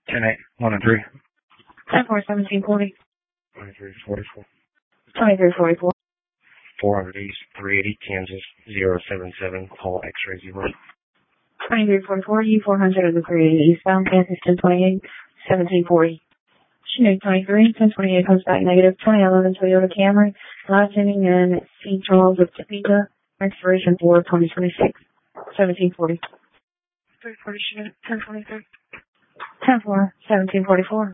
10-8, 1 and 3. 10-4, 1740. 2344. 2344. 400 East, 380, Kansas, 077, call X-ray 0. 2344, U400 of the 380 eastbound, Kansas 1028, 1740. Chinook 23, 1028 comes back negative, 2011 Toyota Camry, last inning in St. Charles of Topeka, expiration for 2026, 1740. 340 Chinook, 1023. 10-4, 1744.